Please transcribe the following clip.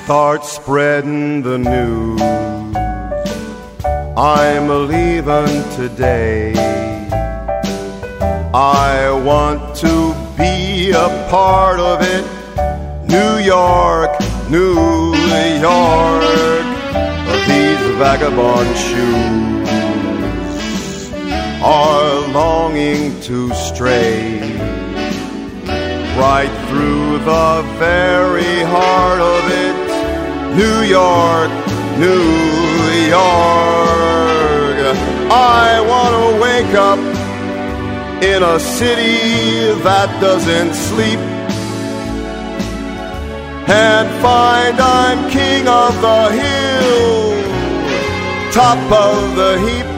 Start spreading the news. I'm leaving today. I want to be a part of it. New York, New York. These vagabond shoes are longing to stray right through the very heart of it. New York, New York. I want to wake up in a city that doesn't sleep and find I'm king of the hill, top of the heap.